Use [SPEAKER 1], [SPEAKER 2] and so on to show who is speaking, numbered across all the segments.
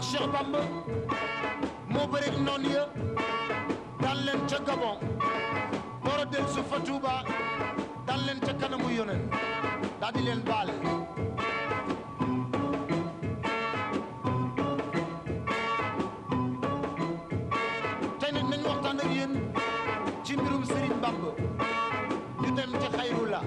[SPEAKER 1] Cheikh Bamba moo bëreeg noon ya daan leen ca Gabon boro del su fa Touba daan leen ca kanamu yonen daal di leen baale tey nag nañ waxtaan ak yéen ci mbirum Serigne Bamba ñu dem ci Xayrullah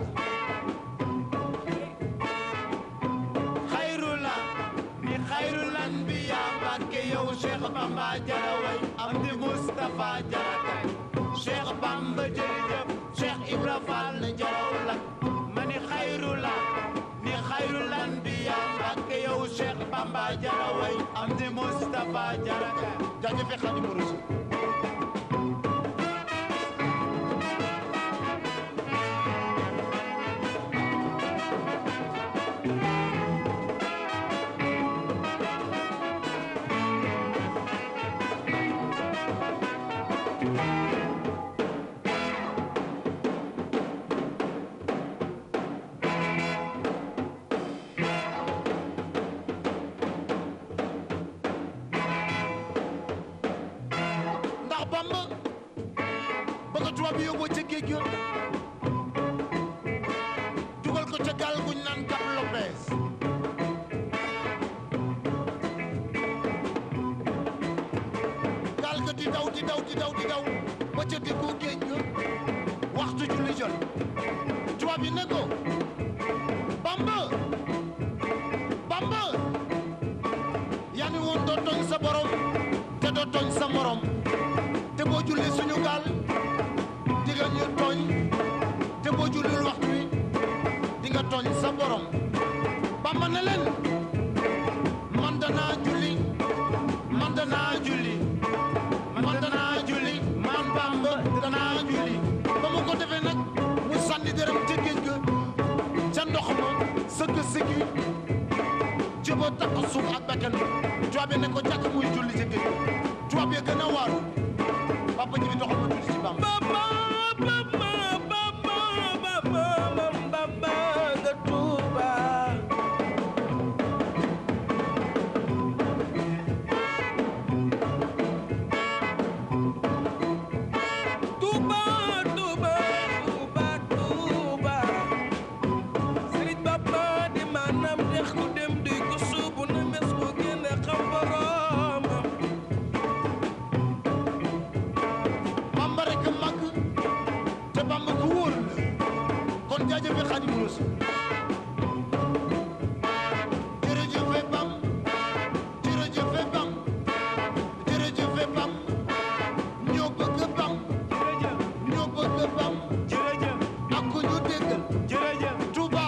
[SPEAKER 1] Xayrul anbiya Mbàkke yow Cheikh Bamba jaraway am di Mustafa jarakay Cheikh Bamba jërëjëf Cheikh Ibra Fall jaraw la ma ni Xayrullah ni Xayrul anbiya Mbàkke yow Cheikh Bamba jaraway am di Mustafa jarakay jaajëfe Xaadimu Rasuul Bamba bëgg tubaab bi yóbboo ca géej ga dugal ko ca gaal guñ naan Cap Lopez gaal ga di daw ba ca diggu géej ga waxtu julli jot tubaab yi ne ko Bamba yaa ni woon doo tooñ sa borom te doo tooñ sa morom te boo julli suñu gaal di nga ñu tooñ te boo jullil waxtu wi di nga tooñ sa borom Bamba ne leen man danaa julli man Bamba danaa julli ba mu ko defee nag mu sànni dërëm ca géej ga ca ndox ma sëgg sëggi jëba takk suuf ak bakkan tubaab yi ne ko jàkk muy julli ca géej ga tubaab yi gën a waaru Papa ji bi doxal ma tuuti ci Bamba ga Tuuba Sëriñ Bamba di maanaam dex ku dem di ko suubu na mes ko génne xam borom Bamba rek mag te Bamba ku wóor la kon jaajëfe Xaadimu Rasuul jërëjëfe Bamba ñoo bëgg Bamba jërëjëf ak ku ñu déggal jërëjëf Touba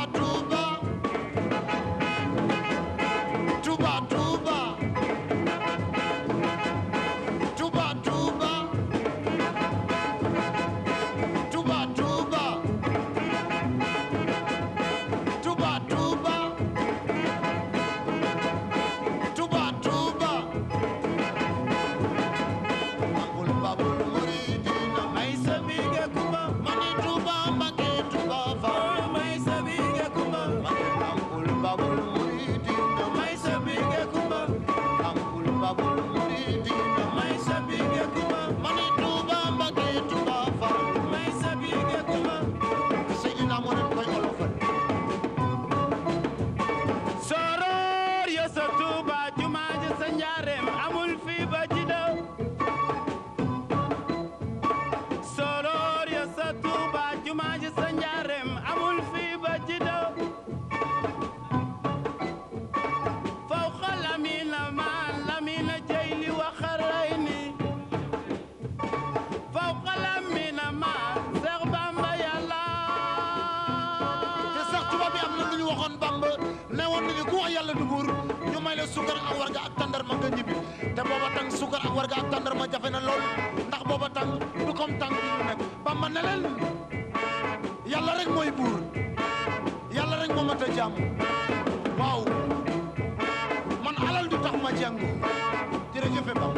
[SPEAKER 1] sukar ak warga ak tàndarma nga ñibbi te booba tàng sukar ak warga ak tàndarma jafe na lool ndax booba tàng du comme tàng bi ñu nekk Bamba ne leen yàlla rek mooy buur yàlla rek moo mat a jàmm waaw man alal du tax ma jàngu jërëjëf Bamba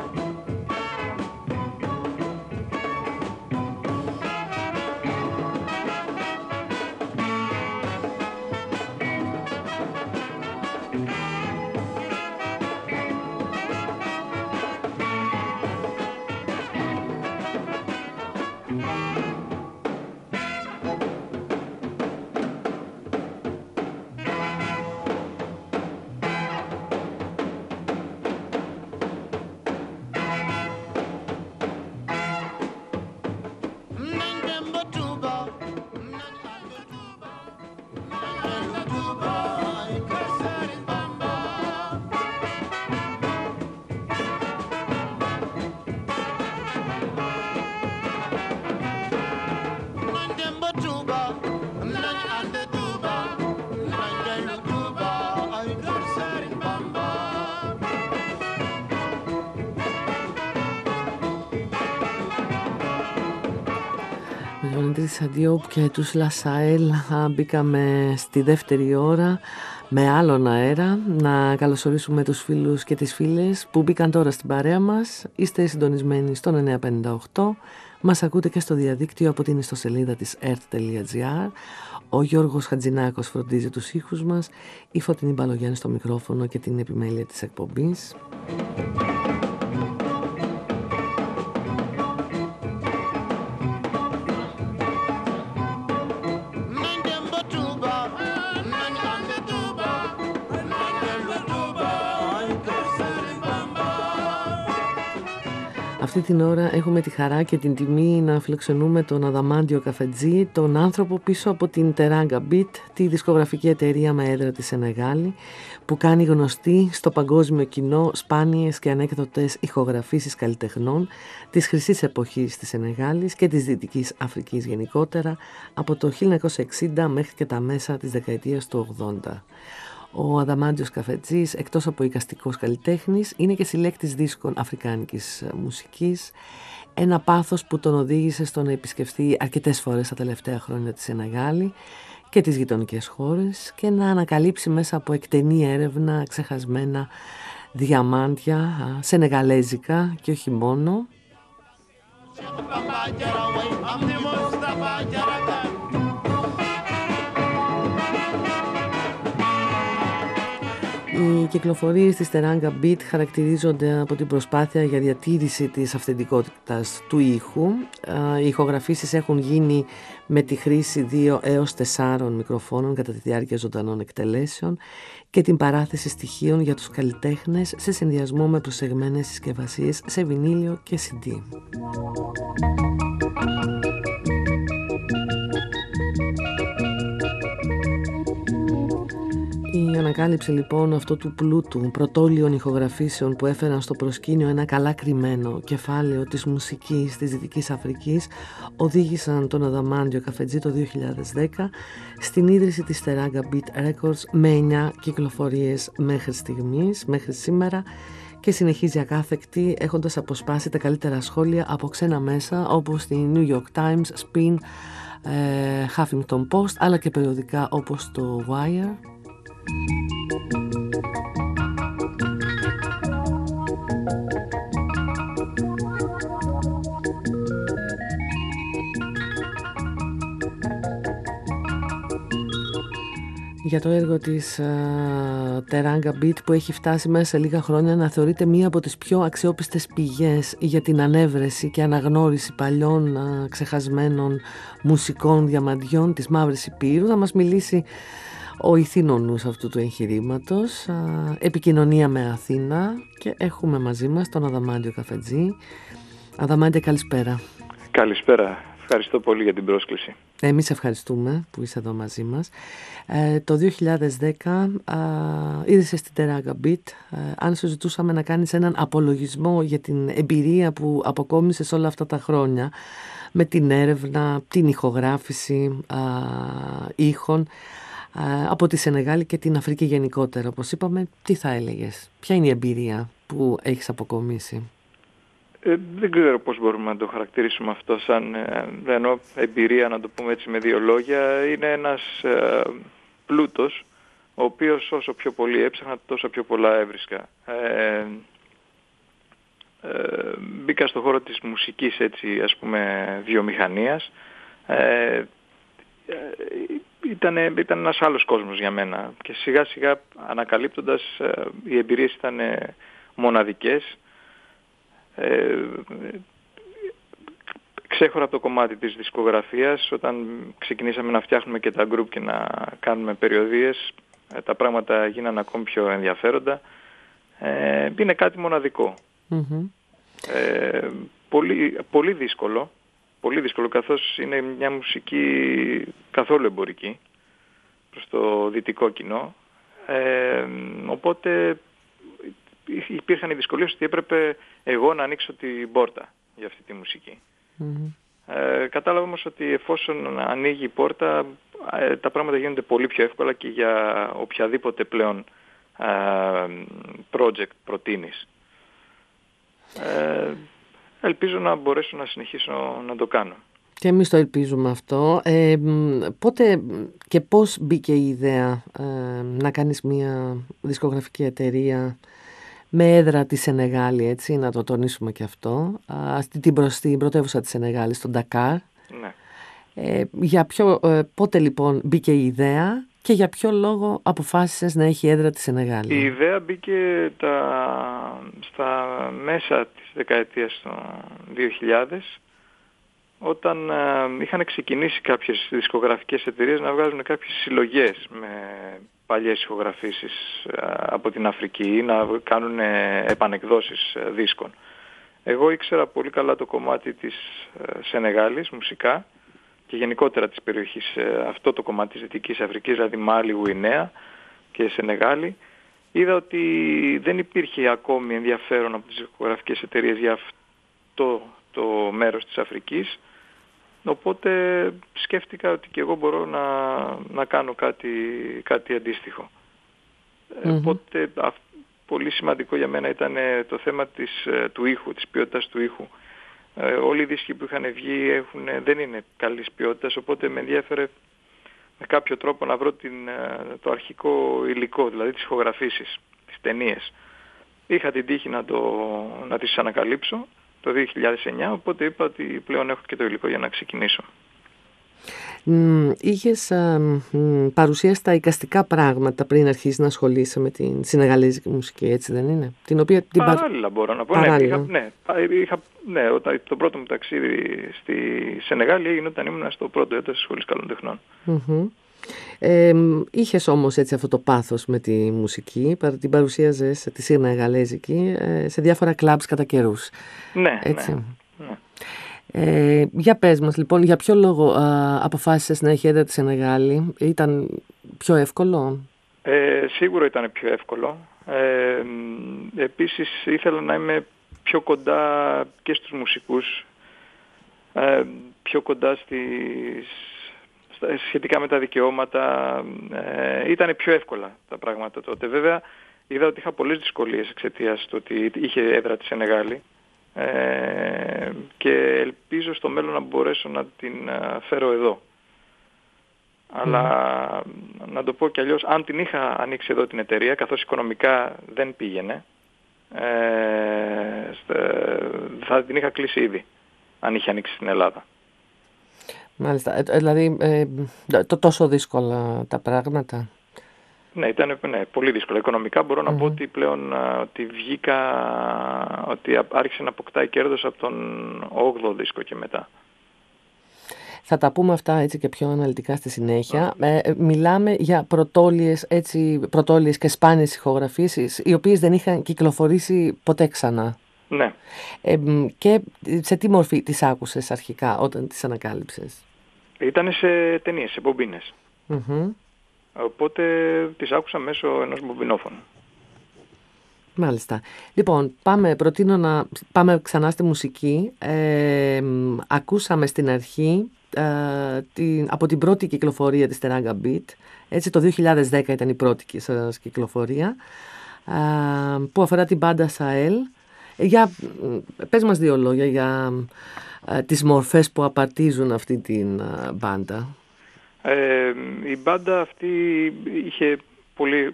[SPEAKER 2] Alice Diop και τους Λασαέλ. Μπήκαμε στη δεύτερη ώρα με άλλον αέρα. Να καλωσορίσουμε τους φίλους και τις φίλες που μπήκαν τώρα στην παρέα μας. Είστε συντονισμένοι στον 958. Μας ακούτε και στο διαδίκτυο από την ιστοσελίδα της earth.gr. Ο Γιώργος Χατζηνάκος φροντίζει τους ήχους μας, η Φωτεινή Μπαλογιάννη στο μικρόφωνο και την επιμέλεια της εκπομπής. Αυτή την ώρα έχουμε τη χαρά και την τιμή να φιλοξενούμε τον Αδαμάντιο Καφετζή, τον άνθρωπο πίσω από την Teranga Beat, τη δισκογραφική εταιρεία με έδρα τη Σενεγάλη, που κάνει γνωστή στο παγκόσμιο κοινό σπάνιες και ανέκδοτες ηχογραφήσεις καλλιτεχνών της χρυσής εποχής της Σενεγάλης και της Δυτικής Αφρικής γενικότερα, από το 1960 μέχρι και τα μέσα της δεκαετίας του 80. Ο Αδαμάντιος Καφετζής, εκτός από εικαστικός καλλιτέχνης, είναι και συλλέκτης δίσκων αφρικάνικης μουσικής, ένα πάθος που τον οδήγησε στο να επισκεφθεί αρκετές φορές τα τελευταία χρόνια τη Σενεγάλη και τις γειτονικές χώρες και να ανακαλύψει μέσα από εκτενή έρευνα ξεχασμένα διαμάντια σενεγαλέζικα και όχι μόνο. Οι κυκλοφορίες της Teranga Beat χαρακτηρίζονται από την προσπάθεια για διατήρηση της αυθεντικότητας του ήχου. Οι ηχογραφήσεις έχουν γίνει με τη χρήση 2 έως 4 μικροφώνων κατά τη διάρκεια ζωντανών εκτελέσεων και την παράθεση στοιχείων για τους καλλιτέχνες σε συνδυασμό με προσεγμένες συσκευασίες σε βινίλιο και CD. Η ανακάλυψη λοιπόν αυτού του πλούτου πρωτόλιων ηχογραφήσεων που έφεραν στο προσκήνιο ένα καλά κρυμμένο κεφάλαιο της μουσικής της Δυτικής Αφρικής οδήγησαν τον Αδαμάντιο Καφετζή το 2010 στην ίδρυση της Teranga Beat Records με 9 κυκλοφορίες μέχρι στιγμής, μέχρι σήμερα, και συνεχίζει ακάθεκτη έχοντας αποσπάσει τα καλύτερα σχόλια από ξένα μέσα όπως τη New York Times, Spin, Huffington Post, αλλά και περιοδικά όπως το Wire. Για το έργο της Teranga Beat που έχει φτάσει μέσα σε λίγα χρόνια να θεωρείται μία από τις πιο αξιόπιστες πηγές για την ανέβρεση και αναγνώριση παλιών ξεχασμένων μουσικών διαμαντιών της Μαύρης Υπήρου. Θα μας μιλήσει ο ηθήνονους αυτού του εγχειρήματος, επικοινωνία με Αθήνα, και έχουμε μαζί μας τον Αδαμάντιο Καφετζή. Αδαμάντια, καλησπέρα.
[SPEAKER 3] Καλησπέρα. Ευχαριστώ πολύ για την πρόσκληση.
[SPEAKER 2] Εμείς ευχαριστούμε που είσαι εδώ μαζί μας. Το 2010 είδες στην Teranga Beat. Αν σου ζητούσαμε να κάνεις έναν απολογισμό για την εμπειρία που αποκόμισες όλα αυτά τα χρόνια με την έρευνα, την ηχογράφηση ήχων από τη Σενεγάλη και την Αφρική γενικότερα, όπως είπαμε, τι θα έλεγες? Ποια είναι η εμπειρία που έχεις αποκομίσει?
[SPEAKER 3] Δεν ξέρω πώς μπορούμε να το χαρακτηρίσουμε αυτό σαν εμπειρία, να το πούμε έτσι με δύο λόγια. Είναι ένας πλούτος, ο οποίος όσο πιο πολύ έψαχνα, τόσο πιο πολλά έβρισκα. Μπήκα στο χώρο της μουσικής, έτσι, ας πούμε, βιομηχανίας. Ήταν ένας άλλος κόσμος για μένα και σιγά σιγά ανακαλύπτοντας οι εμπειρίες ήταν μοναδικές. Ξέχωρα από το κομμάτι της δισκογραφίας, όταν ξεκινήσαμε να φτιάχνουμε και τα group και να κάνουμε περιοδίες, τα πράγματα γίνανε ακόμη πιο ενδιαφέροντα. Είναι κάτι μοναδικό. Mm-hmm. Πολύ δύσκολο. Πολύ δύσκολο, καθώς είναι μια μουσική καθόλου εμπορική προς το δυτικό κοινό. Οπότε υπήρχαν οι δυσκολίες ότι έπρεπε εγώ να ανοίξω την πόρτα για αυτή τη μουσική. Mm-hmm. Κατάλαβα όμως ότι εφόσον ανοίγει η πόρτα, τα πράγματα γίνονται πολύ πιο εύκολα και για οποιαδήποτε πλέον project προτείνεις. Ελπίζω να μπορέσω να συνεχίσω να το κάνω.
[SPEAKER 2] Και εμείς το ελπίζουμε αυτό. Πότε και πώς μπήκε η ιδέα να κάνεις μια δισκογραφική εταιρεία με έδρα τη Σενεγάλη, έτσι, να το τονίσουμε και αυτό, στην πρωτεύουσα της Σενεγάλης, στον Ντακάρ.
[SPEAKER 3] Ναι.
[SPEAKER 2] Πότε λοιπόν μπήκε η ιδέα και για ποιο λόγο αποφάσισες να έχει έδρα τη Σενεγάλη?
[SPEAKER 3] Η ιδέα μπήκε στα μέσα της δεκαετίας των 2000, όταν είχαν ξεκινήσει κάποιες δισκογραφικές εταιρείες να βγάζουν κάποιες συλλογές με παλιές ηχογραφήσεις από την Αφρική ή να κάνουν επανεκδόσεις δίσκων. Εγώ ήξερα πολύ καλά το κομμάτι της Σενεγάλης μουσικά και γενικότερα της περιοχής, αυτό το κομμάτι της Δυτικής Αφρικής, δηλαδή Μάλι, Γουινέα και Σενεγάλη. Είδα ότι δεν υπήρχε ακόμη ενδιαφέρον από τις δισκογραφικές εταιρείες για αυτό το μέρος της Αφρικής, οπότε σκέφτηκα ότι και εγώ μπορώ να κάνω κάτι αντίστοιχο. Οπότε πολύ σημαντικό για μένα ήταν το θέμα του ήχου, της ποιότητας του ήχου. Όλοι οι δίσκοι που είχαν βγει δεν είναι καλής ποιότητας, οπότε με ενδιαφέρε με κάποιο τρόπο να βρω το αρχικό υλικό, δηλαδή τις ηχογραφήσεις, τις ταινίες. Είχα την τύχη να τις ανακαλύψω το 2009, οπότε είπα ότι πλέον έχω και το υλικό για να ξεκινήσω.
[SPEAKER 2] Είχες παρουσίασει τα εικαστικά πράγματα πριν αρχίσεις να ασχολείσαι με την σενεγαλέζικη μουσική, έτσι δεν είναι?
[SPEAKER 3] Παράλληλα μπορώ να πω. Το πρώτο μου ταξίδι στη Σενεγάλη έγινε όταν ήμουν στο πρώτο έτος της Σχολής Καλών Τεχνών.
[SPEAKER 2] Είχες όμως έτσι αυτό το πάθος με τη μουσική, την παρουσίαζες τη σενεγαλέζικη σε διάφορα κλαμπς κατά καιρούς.
[SPEAKER 3] Ναι.
[SPEAKER 2] Για πες μας λοιπόν, για ποιο λόγο αποφάσισες να έχει έδρα τη Σενεγάλη? Ήταν πιο εύκολο?
[SPEAKER 3] Σίγουρα ήταν πιο εύκολο. Επίσης ήθελα να είμαι πιο κοντά και στους μουσικούς, πιο κοντά σχετικά με τα δικαιώματα. Ήταν πιο εύκολα τα πράγματα τότε. Βέβαια είδα ότι είχα πολλές δυσκολίες εξαιτίας του ότι είχε έδρα τη Σενεγάλη. Και ελπίζω στο μέλλον να μπορέσω να την φέρω εδώ. Αλλά να το πω κι αλλιώς, αν την είχα ανοίξει εδώ την εταιρεία, καθώς οικονομικά δεν πήγαινε, θα την είχα κλείσει ήδη, αν είχε ανοίξει στην Ελλάδα.
[SPEAKER 2] Μάλιστα, δηλαδή τόσο δύσκολα τα πράγματα?
[SPEAKER 3] Ναι, ήταν πολύ δύσκολο. Οικονομικά μπορώ να πω ότι πλέον ότι άρχισε να αποκτάει κέρδος από τον 8ο δίσκο και μετά.
[SPEAKER 2] Θα τα πούμε αυτά έτσι και πιο αναλυτικά στη συνέχεια. Μιλάμε για πρωτόλιες και σπάνιες ηχογραφήσεις, οι οποίες δεν είχαν κυκλοφορήσει ποτέ ξανά.
[SPEAKER 3] Ναι.
[SPEAKER 2] Και σε τι μορφή τις άκουσες αρχικά όταν τις ανακάλυψες?
[SPEAKER 3] Ήτανε σε ταινίες, σε μπομπίνες. Οπότε τις άκουσα μέσω ενός μπομπινόφωνου.
[SPEAKER 2] Μάλιστα. Λοιπόν, προτείνω να πάμε ξανά στη μουσική. Ακούσαμε στην αρχή από την πρώτη κυκλοφορία της Teranga Beat. Έτσι, το 2010 ήταν η πρώτη σας κυκλοφορία, που αφορά την μπάντα Sahel. Πες μας δύο λόγια για τις μορφές που απαρτίζουν αυτή την μπάντα.
[SPEAKER 3] Η μπάντα αυτή είχε πολύ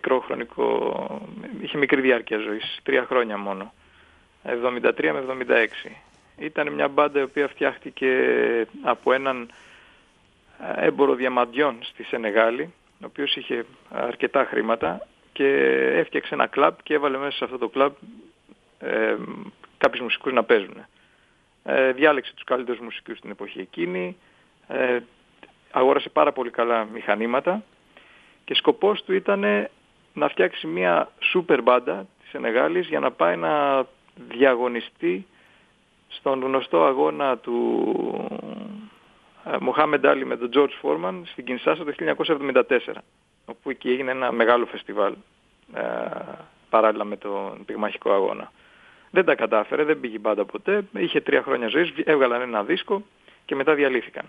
[SPEAKER 3] είχε μικρή διάρκεια ζωής, 3 χρόνια μόνο, 73 με 76. Ήταν μια μπάντα η οποία φτιάχτηκε από έναν έμπορο διαμαντιών στη Σενεγάλη, ο οποίος είχε αρκετά χρήματα και έφτιαξε ένα κλαμπ και έβαλε μέσα σε αυτό το κλαμπ κάποιους μουσικούς να παίζουν. Διάλεξε τους καλύτερους μουσικούς στην εποχή εκείνη, αγόρασε πάρα πολύ καλά μηχανήματα και σκοπός του ήταν να φτιάξει μια σούπερ μπάντα της Σενεγάλης για να πάει να διαγωνιστεί στον γνωστό αγώνα του Μοχάμεντ Άλι με τον Τζορτζ Φόρμαν στην Κινσάσα το 1974, όπου εκεί έγινε ένα μεγάλο φεστιβάλ παράλληλα με τον πυγμαχικό αγώνα. Δεν τα κατάφερε, δεν πήγε η μπάντα ποτέ, είχε 3 χρόνια ζωής, έβγαλαν ένα δίσκο και μετά διαλύθηκαν.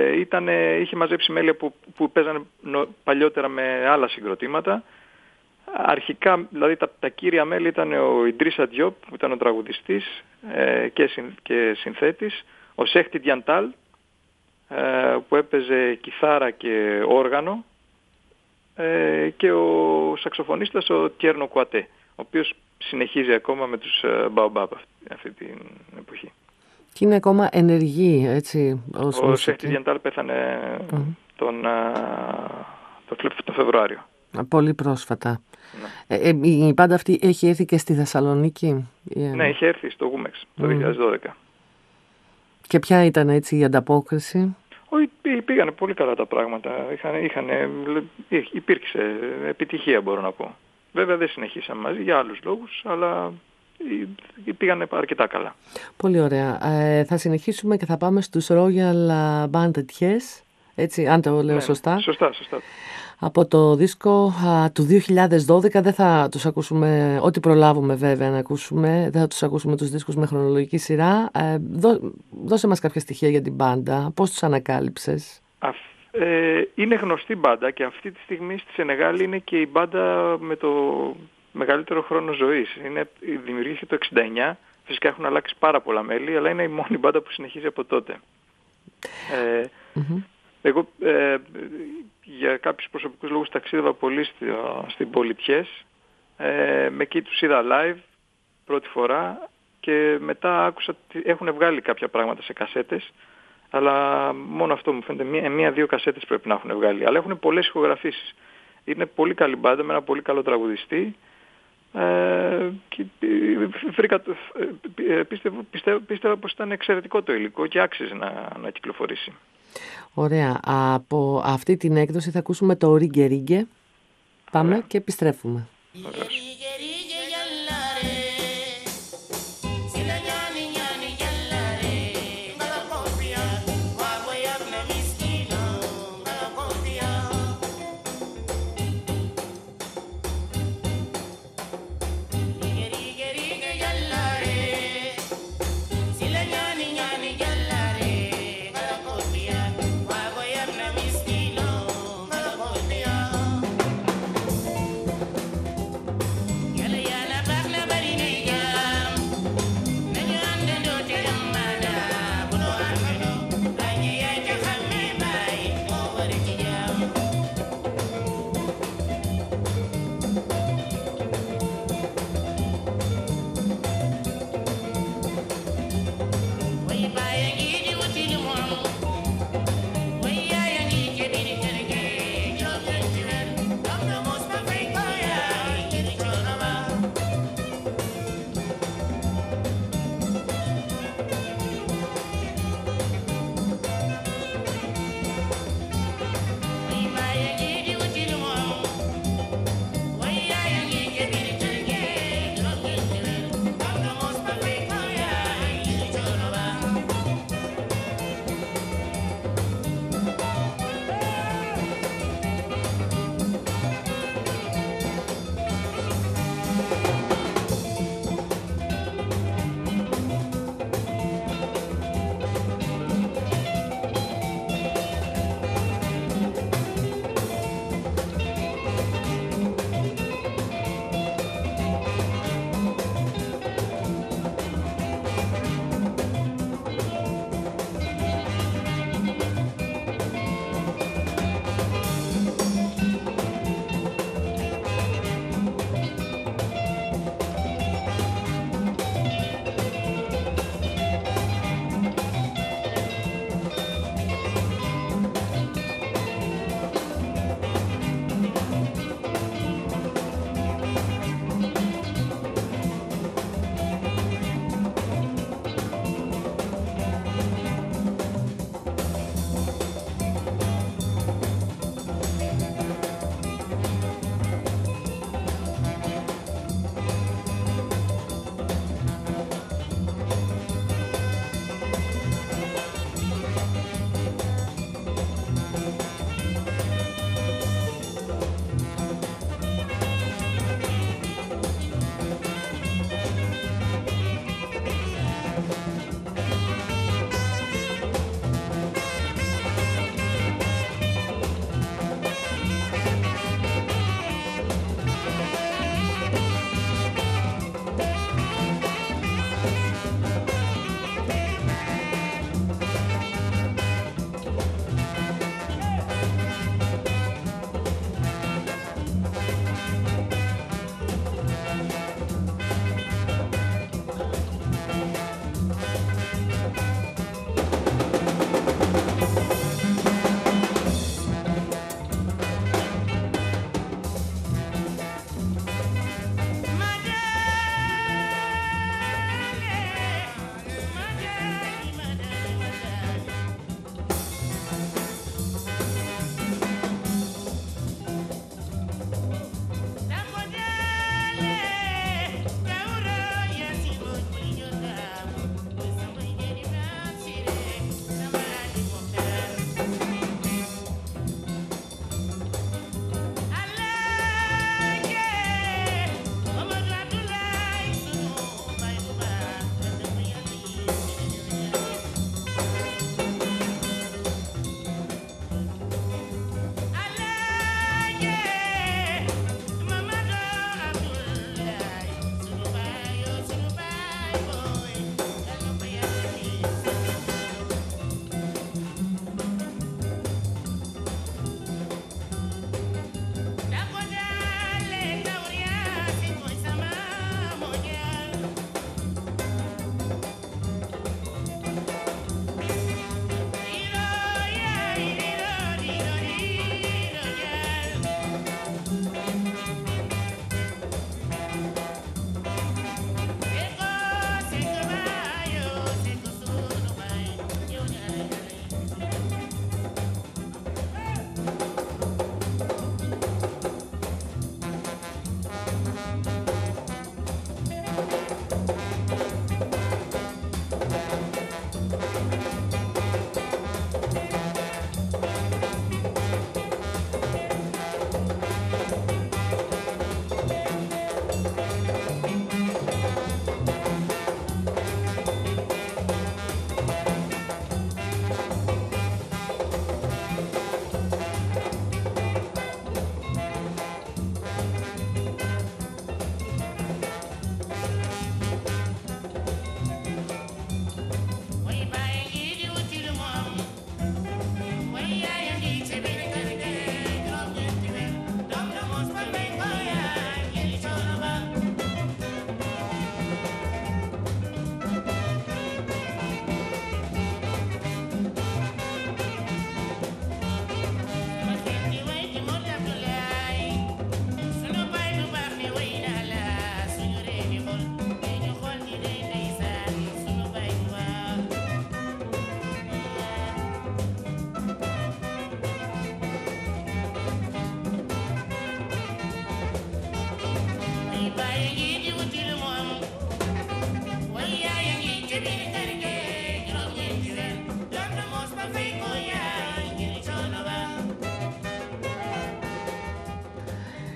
[SPEAKER 3] Είχε μαζέψει μέλη που παίζανε παλιότερα με άλλα συγκροτήματα, αρχικά, δηλαδή τα κύρια μέλη ήταν ο Ιντρίσα Διόπ, που ήταν ο τραγουδιστής και συνθέτης, ο Σέχτη Διαντάλ, που έπαιζε κιθάρα και όργανο, και ο σαξοφωνίστας ο Τιέρνο Κουατέ, ο οποίος συνεχίζει ακόμα με τους Baobab αυτή την εποχή.
[SPEAKER 2] Και είναι ακόμα ενεργή, έτσι,
[SPEAKER 3] ο Σέχτη Διαντάλ πέθανε το Φεβρουάριο.
[SPEAKER 2] Πολύ πρόσφατα. Ναι. Η μπάντα αυτή έχει έρθει και στη Θεσσαλονίκη?
[SPEAKER 3] Ναι, είχε έρθει στο Γούμεξ το 2012.
[SPEAKER 2] Και ποια ήταν έτσι η ανταπόκριση?
[SPEAKER 3] Πήγανε πολύ καλά τα πράγματα. Υπήρξε επιτυχία, μπορώ να πω. Βέβαια δεν συνεχίσαμε μαζί για άλλους λόγους, αλλά πήγανε αρκετά καλά.
[SPEAKER 2] Πολύ ωραία. Θα συνεχίσουμε και θα πάμε στους Royal Bandetiers, έτσι, αν το λέω σωστά.
[SPEAKER 3] Σωστά.
[SPEAKER 2] Από το δίσκο του 2012 δεν θα τους ακούσουμε, ό,τι προλάβουμε βέβαια να ακούσουμε, δεν θα τους ακούσουμε τους δίσκους με χρονολογική σειρά. Δώσε μας κάποια στοιχεία για την μπάντα, πώς τους ανακάλυψες?
[SPEAKER 3] Είναι γνωστή μπάντα και αυτή τη στιγμή στη Σενεγάλη είναι και η μπάντα με το μεγαλύτερο χρόνο ζωής. Δημιουργήθηκε το 1969, φυσικά έχουν αλλάξει πάρα πολλά μέλη, αλλά είναι η μόνη μπάντα που συνεχίζει από τότε. Εγώ για κάποιους προσωπικούς λόγους ταξίδευα πολύ στην Πολιτιές, με εκεί τους είδα live πρώτη φορά και μετά άκουσα ότι έχουν βγάλει κάποια πράγματα σε κασέτες, αλλά μόνο αυτό μου φαίνεται, μία-δύο κασέτες πρέπει να έχουν βγάλει, αλλά έχουν πολλές ηχογραφήσεις. Είναι πολύ καλή μπάντα με ένα πολύ καλό τραγουδιστή, και πίστευα πως ήταν εξαιρετικό το υλικό και άξιζε να κυκλοφορήσει.
[SPEAKER 2] Ωραία. Από αυτή την έκδοση θα ακούσουμε το Ρίγκε Ρίγκε. Πάμε και επιστρέφουμε.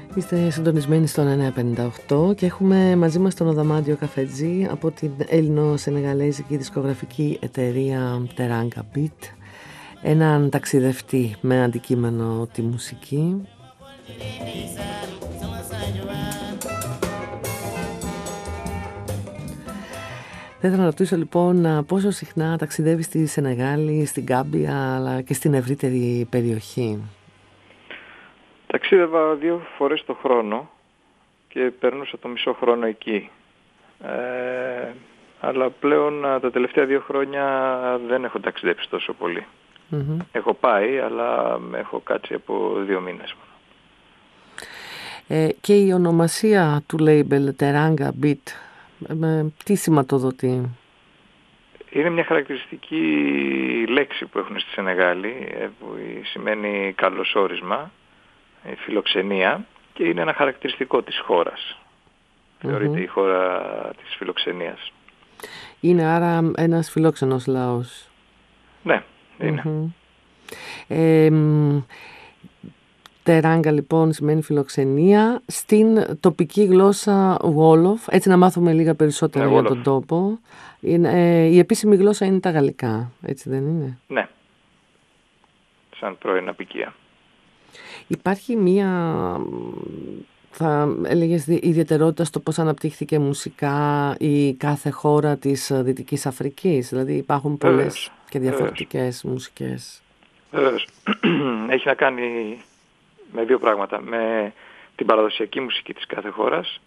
[SPEAKER 2] Είστε συντονισμένοι στον 958 και έχουμε μαζί μας τον Αδαμάντιο Καφετζή από την ελληνο-σενεγαλέζικη δισκογραφική εταιρεία Teranga Beat, έναν ταξιδευτή με αντικείμενο τη μουσική. Θα ήθελα να ρωτήσω λοιπόν πόσο συχνά ταξιδεύεις στη Σενεγάλη, στην Γκάμπια αλλά και στην ευρύτερη περιοχή.
[SPEAKER 3] Ταξίδευα 2 φορές το χρόνο και περνούσα το μισό χρόνο εκεί. Αλλά πλέον τα τελευταία 2 χρόνια δεν έχω ταξιδέψει τόσο πολύ. Έχω πάει, αλλά έχω κάτσει από 2 μήνες.
[SPEAKER 2] Και η ονομασία του label Teranga Beat, τι σηματοδοτεί?
[SPEAKER 3] Είναι μια χαρακτηριστική λέξη που έχουν στη Σενεγάλη, που σημαίνει καλωσόρισμα, φιλοξενία, και είναι ένα χαρακτηριστικό της χώρας. Θεωρείται η χώρα της φιλοξενίας.
[SPEAKER 2] Είναι άρα ένας φιλόξενος λαός.
[SPEAKER 3] Ναι, είναι.
[SPEAKER 2] Τεράγκα λοιπόν σημαίνει φιλοξενία. Στην τοπική γλώσσα Wolof, έτσι να μάθουμε λίγα περισσότερα για τον τόπο. Η επίσημη γλώσσα είναι τα γαλλικά, έτσι δεν είναι?
[SPEAKER 3] Ναι, σαν πρώην απικία.
[SPEAKER 2] Υπάρχει μία, θα έλεγες, ιδιαιτερότητα στο πώς αναπτύχθηκε μουσικά η κάθε χώρα της Δυτικής Αφρικής? Δηλαδή υπάρχουν πολλές και διαφορετικές μουσικές.
[SPEAKER 3] Βεβαίως. Έχει να κάνει με 2 πράγματα. Με την παραδοσιακή μουσική της κάθε χώρας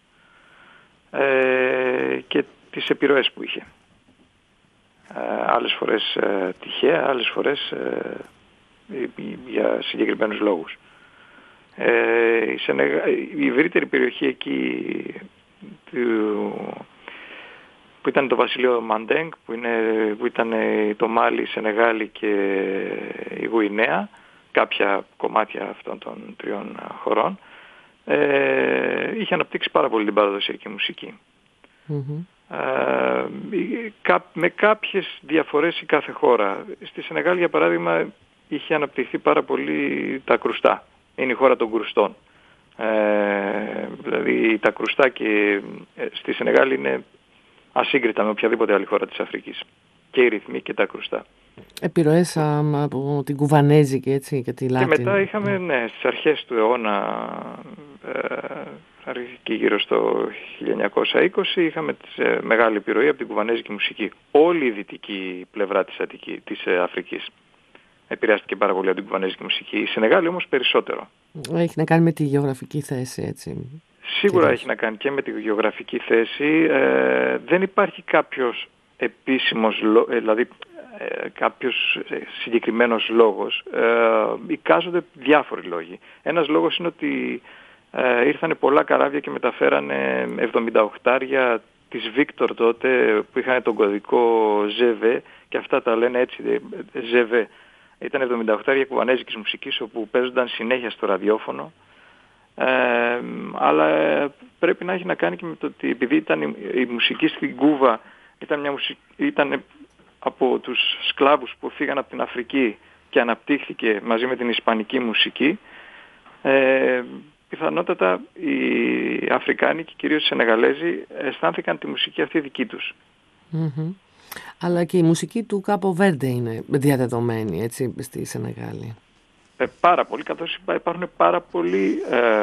[SPEAKER 3] και τις επιρροές που είχε. Άλλες φορές τυχαία, άλλες φορές για συγκεκριμένους λόγους. Η ευρύτερη περιοχή εκεί που ήταν το βασιλείο Μαντέγκ, που ήταν το Μάλι, η Σενεγάλη και η Γουινέα, κάποια κομμάτια αυτών των 3 χωρών, είχε αναπτύξει πάρα πολύ την παραδοσιακή μουσική. Με κάποιες διαφορές η κάθε χώρα. Στη Σενεγάλη, για παράδειγμα, είχε αναπτυχθεί πάρα πολύ τα κρουστά. Είναι η χώρα των κρουστών. Δηλαδή τα κρουστά και στη Σενεγάλη είναι ασύγκριτα με οποιαδήποτε άλλη χώρα της Αφρικής. Και οι ρυθμοί και τα κρουστά.
[SPEAKER 2] Επιρροές από την κουβανέζικη, έτσι, και τη Λάτιν.
[SPEAKER 3] Και μετά είχαμε, στις αρχές του αιώνα, και γύρω στο 1920, είχαμε μεγάλη επιρροή από την κουβανέζικη μουσική. Όλη η δυτική πλευρά της Αφρικής επηρεάστηκε πάρα πολύ από την κουβανέζικη μουσική. Η Σενεγάλη όμως περισσότερο.
[SPEAKER 2] Έχει να κάνει με τη γεωγραφική θέση, έτσι.
[SPEAKER 3] Σίγουρα έχει να κάνει και με τη γεωγραφική θέση. Δεν υπάρχει κάποιος επίσημος, δηλαδή κάποιος συγκεκριμένος λόγος. Εικάζονται διάφοροι λόγοι. Ένας λόγος είναι ότι ήρθανε πολλά καράβια και μεταφέρανε 78 της Βίκτορ τότε, που είχαν τον κωδικό ZV, και αυτά τα λένε έτσι, ZV. Ήταν 78 κουβανέζικης μουσικής, όπου παίζονταν συνέχεια στο ραδιόφωνο. Αλλά πρέπει να έχει να κάνει και με το ότι επειδή ήταν η μουσική στην Κούβα ήταν από τους σκλάβους που φύγαν από την Αφρική και αναπτύχθηκε μαζί με την ισπανική μουσική, πιθανότατα οι Αφρικάνοι και κυρίως οι Σενεγαλέζοι αισθάνθηκαν τη μουσική αυτή δική τους.
[SPEAKER 2] Αλλά και η μουσική του Κάπο Βέρντε είναι διαδεδομένη, έτσι, στη Σενεγάλη.
[SPEAKER 3] Πάρα πολύ, καθώς υπάρχουν πάρα πολλοί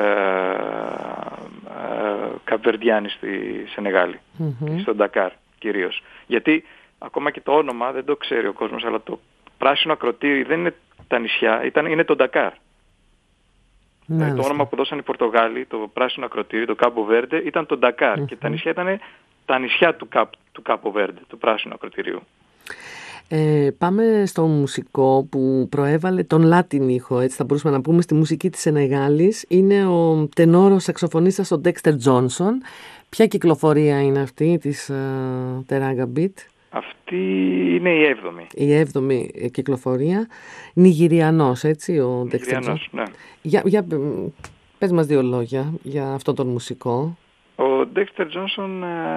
[SPEAKER 3] Καπβερντιάνοι στη Σενεγάλη, στον Ντακάρ κυρίως. Γιατί ακόμα και το όνομα δεν το ξέρει ο κόσμος, αλλά το πράσινο ακροτήρι δεν είναι τα νησιά, είναι το Ντακάρ. Το όνομα που δώσαν οι Πορτογάλοι, το πράσινο ακροτήρι, το Κάπο Βέρντε, ήταν το Ντακάρ, και τα νησιά ήταν τα νησιά του Κάπο Βέρντε, του πράσινου ακροτηρίου.
[SPEAKER 2] Πάμε στο μουσικό που προέβαλε τον Λάτιν ήχο, έτσι θα μπορούσαμε να πούμε, στη μουσική της Σενεγάλης. Είναι ο τενόρος σαξοφωνίστας ο Dexter Johnson. Ποια κυκλοφορία είναι αυτή της Teranga Beat?
[SPEAKER 3] Αυτή είναι η 7η.
[SPEAKER 2] Η 7η κυκλοφορία. Νιγηριανός, έτσι, ο Dexter Johnson.
[SPEAKER 3] Ναι.
[SPEAKER 2] Για πες μας 2 λόγια για αυτόν τον μουσικό.
[SPEAKER 3] Ο Dexter Johnson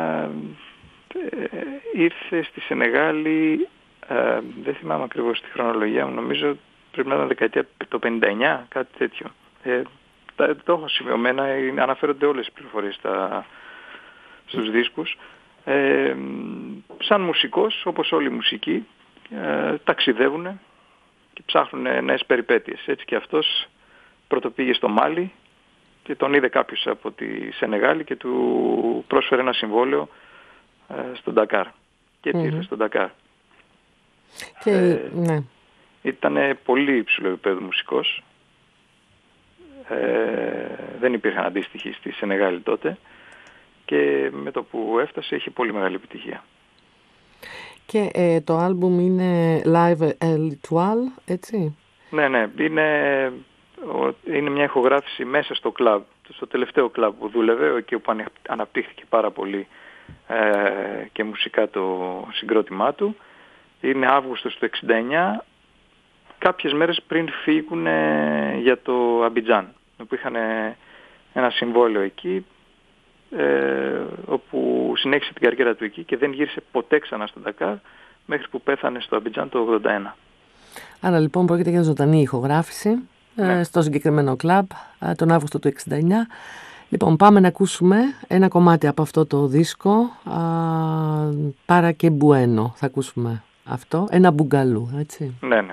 [SPEAKER 3] ήρθε στη Σενεγάλη, δεν θυμάμαι ακριβώς τη χρονολογία μου, νομίζω πρέπει να ήταν δεκαετία το 59, κάτι τέτοιο. το έχω σημειωμένα, αναφέρονται όλες οι πληροφορίες στους δίσκους. Σαν μουσικός, όπως όλοι οι μουσικοί, ταξιδεύουν και ψάχνουν νέες περιπέτειες. Έτσι και αυτός πρώτο πήγε στο Μάλι και τον είδε κάποιος από τη Σενεγάλη και του πρόσφερε ένα συμβόλαιο στον Ντακάρ. Και έτσι ήρθε στον Ντακάρ.
[SPEAKER 2] Και, ναι.
[SPEAKER 3] Ήταν πολύ υψηλό επίπεδο μουσικός. Δεν υπήρχαν αντίστοιχοι στη Σενεγάλη τότε και με το που έφτασε είχε πολύ μεγάλη επιτυχία. Και
[SPEAKER 2] το άλμπουμ είναι Live L'Etoile, έτσι?
[SPEAKER 3] Ναι, είναι μια ηχογράφηση μέσα στο κλαμπ, στο τελευταίο κλαμπ που δούλευε, εκεί όπου αναπτύχθηκε πάρα πολύ και μουσικά το συγκρότημά του. Είναι Αύγουστος του 1969, κάποιες μέρες πριν φύγουν για το Αμπιτζάν, όπου είχαν ένα συμβόλαιο εκεί, όπου συνέχισε την καριέρα του εκεί και δεν γύρισε ποτέ ξανά στον Ντακάρ μέχρι που πέθανε στο Αμπιτζάν το 1981.
[SPEAKER 2] Άρα λοιπόν πρόκειται για ζωντανή ηχογράφηση στο συγκεκριμένο κλαμπ τον Αύγουστο του 1969. Λοιπόν, πάμε να ακούσουμε ένα κομμάτι από αυτό το δίσκο, Para que bueno, θα ακούσουμε αυτό, ένα μπουγκαλού, έτσι?
[SPEAKER 3] Ναι.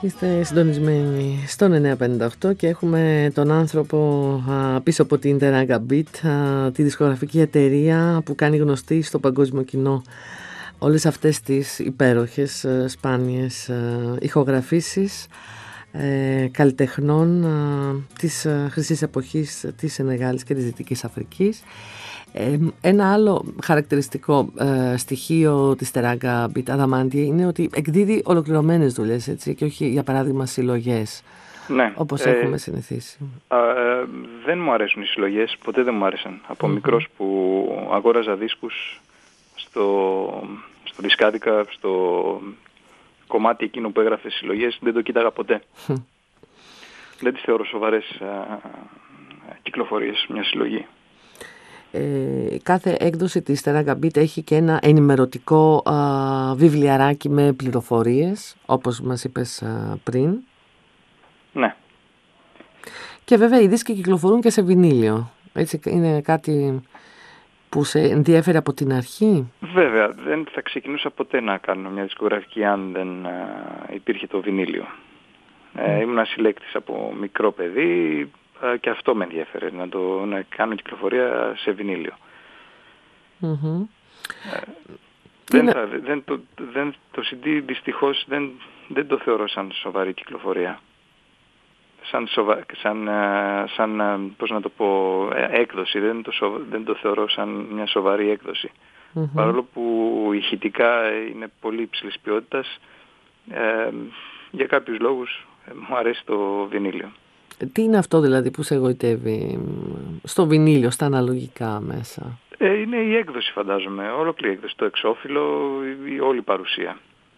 [SPEAKER 2] Είστε συντονισμένοι στον 958 και έχουμε τον άνθρωπο πίσω από την Teranga Beat, τη δισκογραφική εταιρεία που κάνει γνωστή στο παγκόσμιο κοινό όλες αυτές τις υπέροχες, σπάνιες ηχογραφήσεις καλλιτεχνών της χρυσής εποχής της Σενεγάλης και της Δυτικής Αφρικής. Ένα άλλο χαρακτηριστικό στοιχείο της Teranga Beat Adamantiae είναι ότι εκδίδει ολοκληρωμένες δουλειές, έτσι, και όχι για παράδειγμα συλλογές,
[SPEAKER 3] ναι,
[SPEAKER 2] όπως έχουμε συνηθίσει.
[SPEAKER 3] Δεν μου αρέσουν οι συλλογές, ποτέ δεν μου άρεσαν. Από μικρός που αγόραζα δίσκους στο δισκάδικα, στο κομμάτι εκείνο που έγραφε συλλογές, δεν το κοίταγα ποτέ. Δεν τις θεωρώ σοβαρές κυκλοφορίες μια συλλογή.
[SPEAKER 2] Κάθε έκδοση της Teranga Beat έχει και ένα ενημερωτικό βιβλιαράκι με πληροφορίες, όπως μας είπες πριν.
[SPEAKER 3] Ναι.
[SPEAKER 2] Και βέβαια οι δίσκοι κυκλοφορούν και σε βινίλιο. Έτσι, είναι κάτι που σε ενδιέφερε από την αρχή?
[SPEAKER 3] Βέβαια, δεν θα ξεκινούσα ποτέ να κάνω μια δισκογραφική αν δεν υπήρχε το βινίλιο. Ήμουν συλλέκτης από μικρό παιδί και αυτό με ενδιέφερε, να κάνω κυκλοφορία σε βινίλιο. Το CD δυστυχώς δεν το θεωρώ σαν σοβαρή κυκλοφορία. Πώς να το πω, έκδοση, δεν το θεωρώ σαν μια σοβαρή έκδοση. Παρόλο που ηχητικά είναι πολύ υψηλής ποιότητας, για κάποιους λόγους μου αρέσει το βινίλιο.
[SPEAKER 2] Τι είναι αυτό δηλαδή που σε εγωιτεύει στο βινίλιο, στα αναλογικά μέσα?
[SPEAKER 3] Είναι η έκδοση, φαντάζομαι, ολόκληρη έκδοση, το εξώφυλλο, η όλη παρουσία.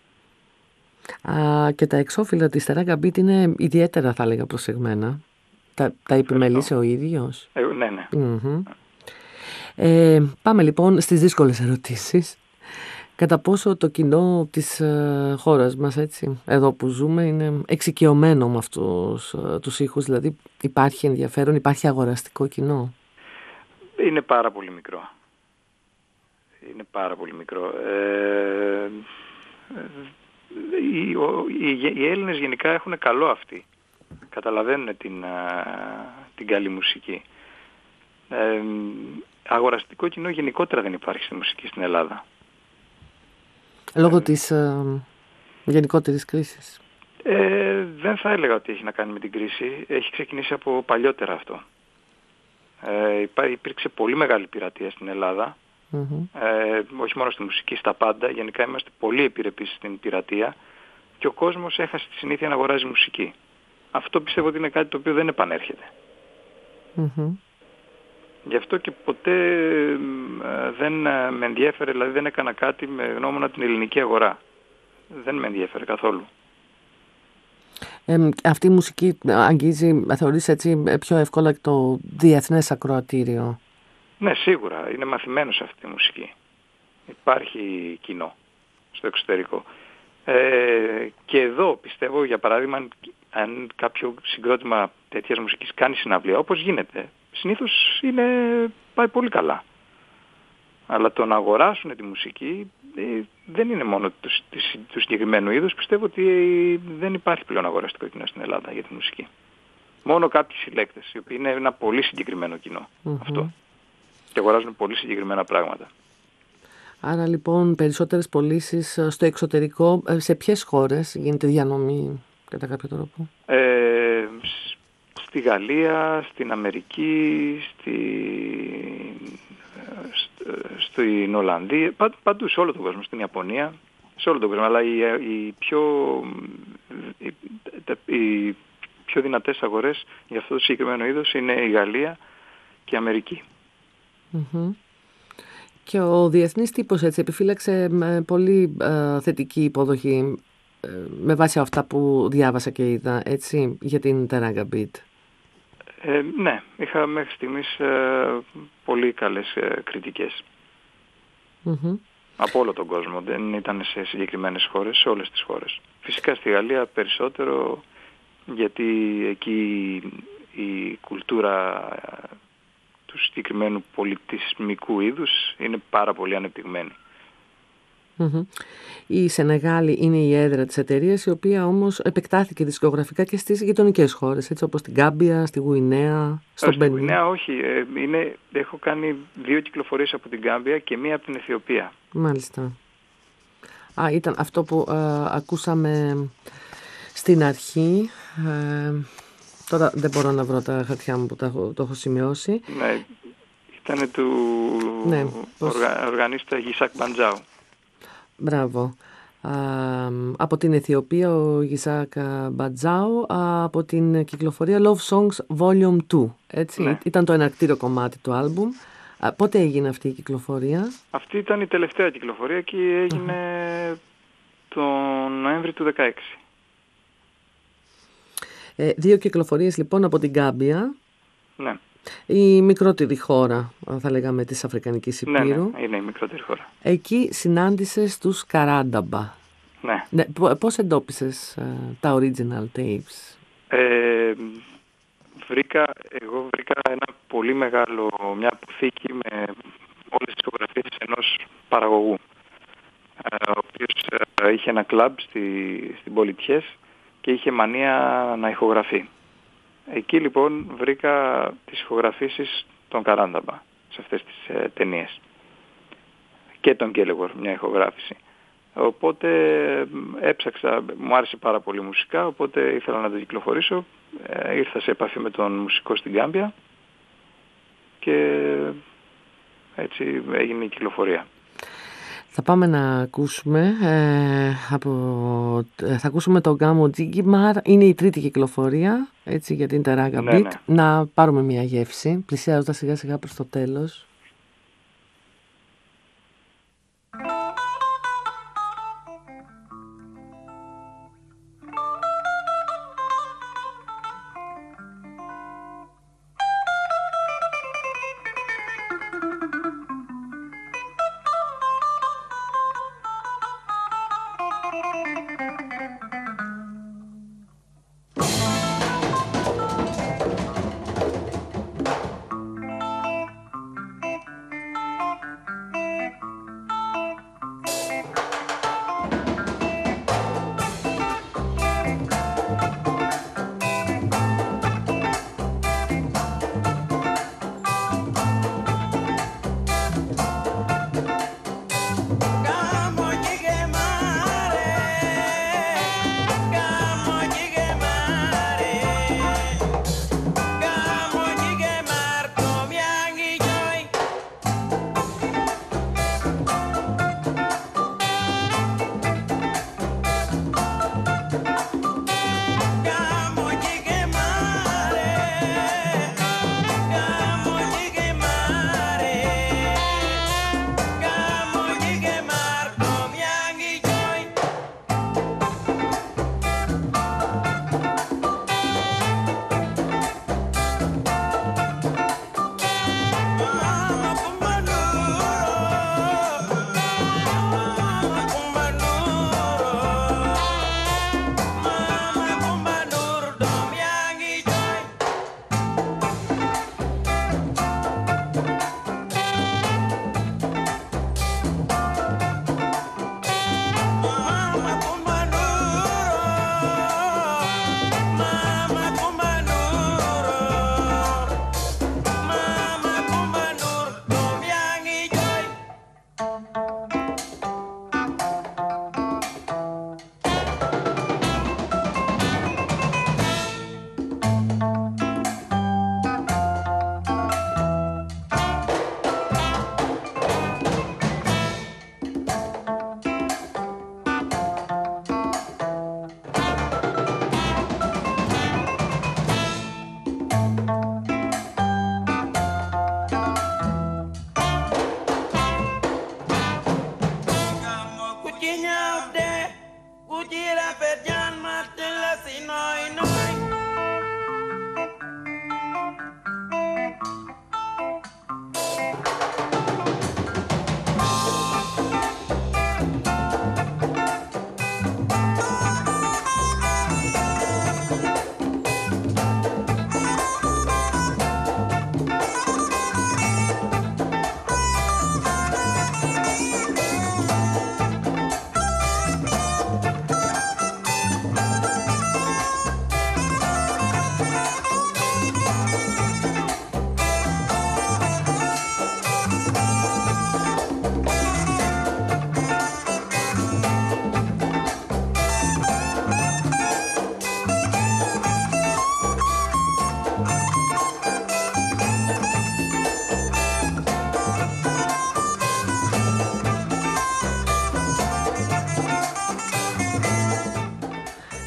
[SPEAKER 2] Και τα εξώφυλλα της Teranga Beat είναι ιδιαίτερα, θα έλεγα, προσεγμένα. Τα επιμελείσαι ο ίδιος?
[SPEAKER 3] Ναι.
[SPEAKER 2] Πάμε λοιπόν στις δύσκολες ερωτήσεις. Κατά πόσο το κοινό της χώρας μας, έτσι, εδώ που ζούμε, είναι εξοικειωμένο με αυτούς τους ήχους? Δηλαδή υπάρχει ενδιαφέρον, υπάρχει αγοραστικό κοινό?
[SPEAKER 3] Είναι πάρα πολύ μικρό. Οι Έλληνες γενικά έχουν καλό αυτοί. Καταλαβαίνουν την καλή μουσική. Αγοραστικό κοινό γενικότερα δεν υπάρχει στη μουσική στην Ελλάδα.
[SPEAKER 2] Λόγω της γενικότερης κρίσης?
[SPEAKER 3] Δεν θα έλεγα ότι έχει να κάνει με την κρίση. Έχει ξεκινήσει από παλιότερα αυτό. Υπήρξε πολύ μεγάλη πειρατεία στην Ελλάδα. Όχι μόνο στη μουσική, στα πάντα. Γενικά είμαστε πολύ επιρρεπείς στην πειρατεία και ο κόσμος έχασε τη συνήθεια να αγοράζει μουσική. Αυτό πιστεύω ότι είναι κάτι το οποίο δεν επανέρχεται. Γι' αυτό και ποτέ δεν με ενδιέφερε, δηλαδή δεν έκανα κάτι με γνώμονα την ελληνική αγορά. Δεν με ενδιέφερε καθόλου.
[SPEAKER 2] Αυτή η μουσική αγγίζει, θεωρείς έτσι, πιο εύκολα το διεθνές ακροατήριο?
[SPEAKER 3] Ναι, σίγουρα. Είναι μαθημένο σε αυτή τη μουσική. Υπάρχει κοινό στο εξωτερικό. Και εδώ πιστεύω, για παράδειγμα, αν κάποιο συγκρότημα τέτοιας μουσικής κάνει συναυλία, όπως γίνεται, συνήθως πάει πολύ καλά. Αλλά το να αγοράσουν τη μουσική δεν είναι μόνο του συγκεκριμένου είδους. Πιστεύω ότι δεν υπάρχει πλέον αγοραστικό κοινό στην Ελλάδα για τη μουσική. Μόνο κάποιοι συλλέκτες, οι οποίοι είναι ένα πολύ συγκεκριμένο κοινό αυτό. Και αγοράζουν πολύ συγκεκριμένα πράγματα.
[SPEAKER 2] Άρα λοιπόν περισσότερες πωλήσεις στο εξωτερικό. Σε ποιες χώρες γίνεται διανομή κατά κάποιο τρόπο?
[SPEAKER 3] Στη Γαλλία, στην Αμερική, στην Ολλανδία, παντού σε όλο τον κόσμο, στην Ιαπωνία, σε όλο τον κόσμο. Αλλά οι πιο δυνατές αγορές για αυτό το συγκεκριμένο είδος είναι η Γαλλία και η Αμερική.
[SPEAKER 2] Και ο διεθνής τύπος, έτσι, επιφύλαξε πολύ θετική υποδοχή με βάση αυτά που διάβασα και είδα, έτσι, για την Teranga Beat.
[SPEAKER 3] Ναι, είχα μέχρι στιγμής πολύ καλές κριτικές. Από όλο τον κόσμο, δεν ήταν σε συγκεκριμένες χώρες, σε όλες τις χώρες. Φυσικά στη Γαλλία περισσότερο, γιατί εκεί η κουλτούρα του συγκεκριμένου πολιτισμικού είδους είναι πάρα πολύ ανεπτυγμένη.
[SPEAKER 2] Η Σενεγάλη είναι η έδρα της εταιρείας, η οποία όμως επεκτάθηκε δισκογραφικά και στις γειτονικές χώρες, έτσι όπως στην Γκάμπια, στη Γουινέα, στον Μπενίν.
[SPEAKER 3] Στη Γουινέα όχι. Έχω κάνει 2 κυκλοφορίες από την Γκάμπια και 1 από την Αιθιοπία.
[SPEAKER 2] Μάλιστα. Ήταν αυτό που ακούσαμε στην αρχή. Τώρα δεν μπορώ να βρω τα χαρτιά μου που το έχω σημειώσει.
[SPEAKER 3] Ναι, ήταν του οργανίστα Γισάκ Μπαντζάου.
[SPEAKER 2] Μπράβο. Από την Αιθιοπία ο Γισάκ Μπαντζάου, από την κυκλοφορία Love Songs Volume 2. Έτσι. Ναι. Ήταν το εναρκτήριο κομμάτι του άλμπουμ. Πότε έγινε αυτή η κυκλοφορία?
[SPEAKER 3] Αυτή ήταν η τελευταία κυκλοφορία και έγινε τον Νοέμβρη του 2016.
[SPEAKER 2] 2 κυκλοφορίες λοιπόν από την Γκάμπια.
[SPEAKER 3] Ναι.
[SPEAKER 2] Η μικρότερη χώρα, θα λέγαμε, της Αφρικανικής Ηπείρου.
[SPEAKER 3] Ναι, είναι η μικρότερη χώρα.
[SPEAKER 2] Εκεί συνάντησες τους Καράνταμπα.
[SPEAKER 3] Ναι.
[SPEAKER 2] Πώς εντόπισες τα original tapes?
[SPEAKER 3] Εγώ βρήκα μια αποθήκη με όλες τις ηχογραφίες ενός παραγωγού, ο οποίος είχε ένα κλαμπ στην πόλη Τιές και είχε μανία να ηχογραφεί. Εκεί λοιπόν βρήκα τις ηχογραφήσεις των Καράνταμπα σε αυτές τις ταινίες. Και τον Γκέλεγορ μια ηχογράφηση. Οπότε έψαξα, μου άρεσε πάρα πολύ μουσικά, οπότε ήθελα να το κυκλοφορήσω. Ήρθα σε επαφή με τον μουσικό στην Γκάμπια και έτσι έγινε η κυκλοφορία.
[SPEAKER 2] Θα πάμε να ακούσουμε, θα ακούσουμε το Γκάμο Τζίγκιμαρ, είναι η 3η κυκλοφορία, έτσι, για την Τεράγκα Beat. Ναι. Να πάρουμε μια γεύση, πλησιάζοντας σιγά σιγά προς το τέλος.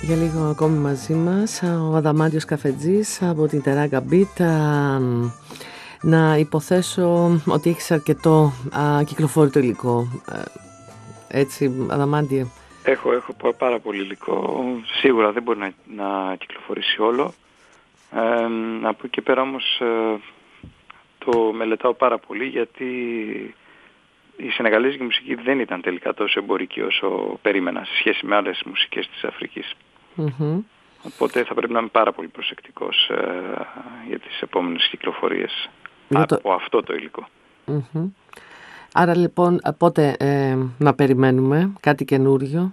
[SPEAKER 2] για λίγο ακόμη μαζί μας ο Αδαμάντιος Καφετζής από την Teranga Beat. Να υποθέσω ότι έχεις αρκετό κυκλοφόρητο υλικό. Έτσι, Αδαμάντιε.
[SPEAKER 3] Έχω πάρα πολύ υλικό. Σίγουρα δεν μπορεί να κυκλοφορήσει όλο. Από εκεί πέρα όμως το μελετάω πάρα πολύ, γιατί η σενεγαλέζικη μουσική δεν ήταν τελικά τόσο εμπορική όσο περίμενα σε σχέση με άλλες μουσικές της Αφρικής. Οπότε θα πρέπει να είμαι πάρα πολύ προσεκτικός για τις επόμενες κυκλοφορίες από αυτό το υλικό.
[SPEAKER 2] Άρα λοιπόν πότε να περιμένουμε κάτι καινούριο?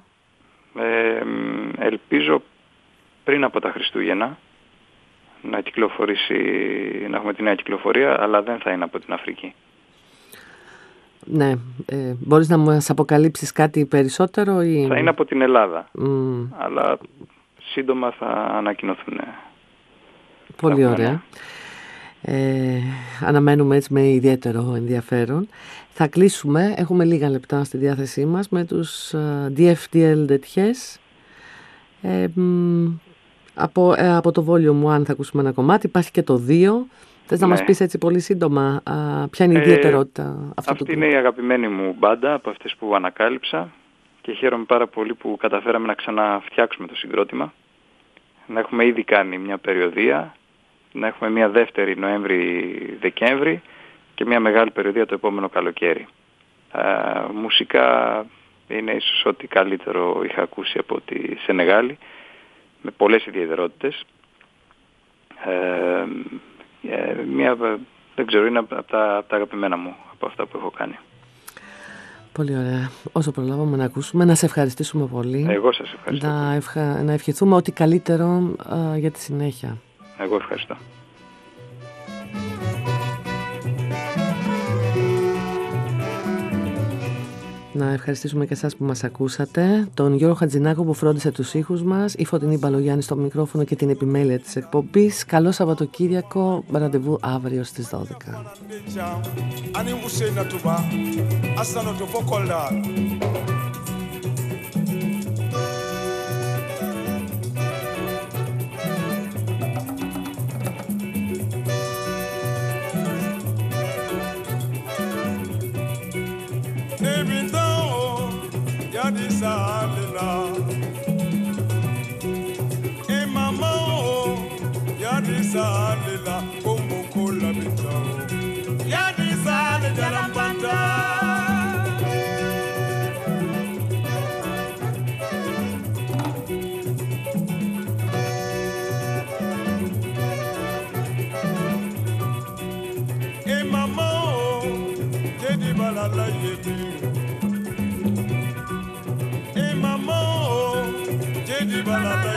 [SPEAKER 3] Ελπίζω πριν από τα Χριστούγεννα να κυκλοφορήσει, να έχουμε τη νέα κυκλοφορία, αλλά δεν θα είναι από την Αφρική.
[SPEAKER 2] Ναι, μπορείς να μας αποκαλύψεις κάτι περισσότερο ή...
[SPEAKER 3] Θα είναι από την Ελλάδα, αλλά σύντομα θα ανακοινωθούν.
[SPEAKER 2] Πολύ ωραία. Αναμένουμε έτσι με ιδιαίτερο ενδιαφέρον. Θα κλείσουμε, έχουμε λίγα λεπτά στη διάθεσή μας με τους DFDL Detjes. Από το Volume 1 θα ακούσουμε ένα κομμάτι, υπάρχει και το 2. Θες να μας πεις έτσι πολύ σύντομα ποια είναι η ιδιαιτερότητα αυτού του?
[SPEAKER 3] Αυτή είναι η αγαπημένη μου μπάντα από αυτές που ανακάλυψα και χαίρομαι πάρα πολύ που καταφέραμε να ξαναφτιάξουμε το συγκρότημα, να έχουμε ήδη κάνει μια περιοδεία, να έχουμε μια δεύτερη Νοέμβρη-Δεκέμβρη και μια μεγάλη περιοδεία το επόμενο καλοκαίρι. Μουσικά είναι ίσως ό,τι καλύτερο είχα ακούσει από τη Σενεγάλη, με πολλές ιδιαιτερότητες. Δεν ξέρω, είναι από τα αγαπημένα μου από αυτά που έχω κάνει.
[SPEAKER 2] Πολύ ωραία. Όσο προλάβαμε να ακούσουμε, να σε ευχαριστήσουμε πολύ.
[SPEAKER 3] Εγώ σας ευχαριστώ.
[SPEAKER 2] Να ευχηθούμε ό,τι καλύτερο για τη συνέχεια.
[SPEAKER 3] Εγώ ευχαριστώ.
[SPEAKER 2] Να ευχαριστήσουμε και εσάς που μας ακούσατε, τον Γιώργο Χατζηνάκο που φρόντισε τους ήχους μας, η Φωτεινή Μπαλογιάννη στο μικρόφωνο και την επιμέλεια της εκπομπής. Καλό Σαββατοκύριακο, ραντεβού αύριο στις 12.
[SPEAKER 4] Yadisalela, mama oh, yadisalela, kumbukola bitao, yadisale jalambanta. Mama oh, jadi balala yebi. Di balada